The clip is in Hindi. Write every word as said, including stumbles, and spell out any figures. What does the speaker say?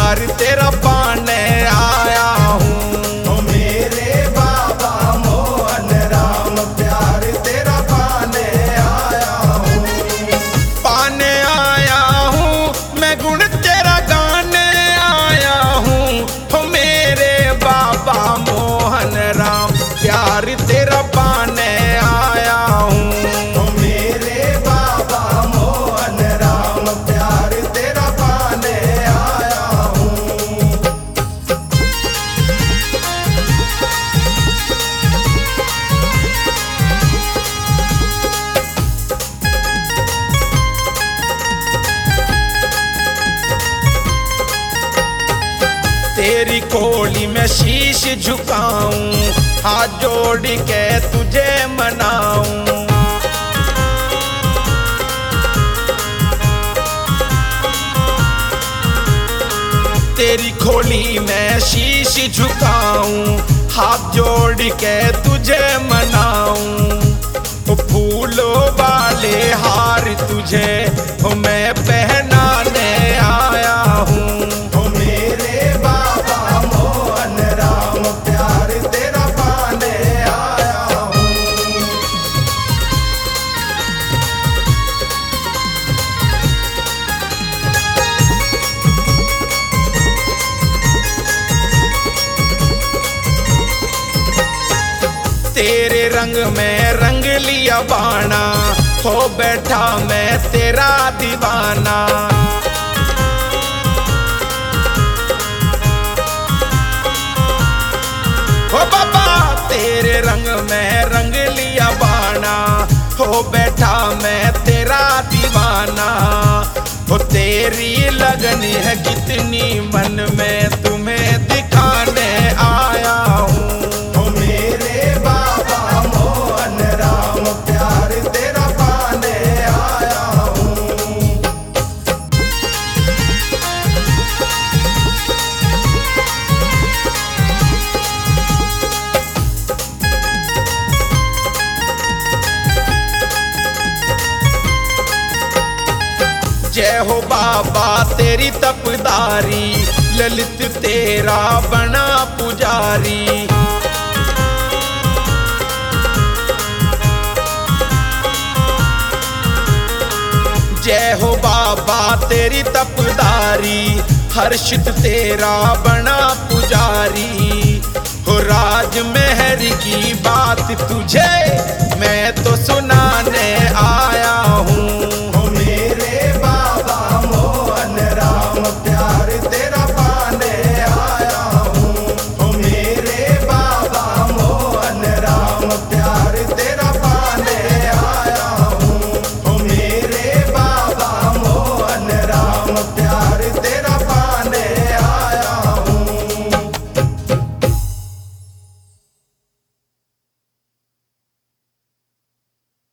प्यार तेरा पाने आया हूँ। ओ मेरे बाबा मोहन राम प्यार तेरा पाने आया हूँ। पाने आया हूँ मैं गुण तेरा गाने आया हूँ। ओ मेरे बाबा मोहन राम प्यार तेरा पाने आया हूँ। ओ मेरे बाबा मोहन राम प्यार तेरा पाने आया हूँ। तेरी कोली में शीश झुकाऊं, हाथ जोड़ के तुझे मनाऊं। तेरी खोली में शीश झुकाऊं, हाथ जोड़ के तुझे मनाऊं। ओ फूलों वाले हार तुझे ओ मैं पहनाने आया हूँ। ओ मेरे बाबा मोहन राम प्यार तेरा पाने आया हूँ। तेरे रंग में रंग लिया बाणा, हो बैठा मैं तेरा दीवाना। हो बाबा तेरे रंग में रंग लिया बाणा, हो बैठा मैं तेरा दीवाना। हो तेरी लगन है कितनी मन में तुम्हें दिखाने आया हूँ। ओ मेरे बाबा मोहन राम प्यार तेरा पाने आया हूँ। जय हो बाबा तेरी तपदारी, ललित तेरा बना पुजारी। जय हो बाबा तेरी तपदारी, हर्षित तेरा बना पुजारी। हो राज मेहर की बात तुझे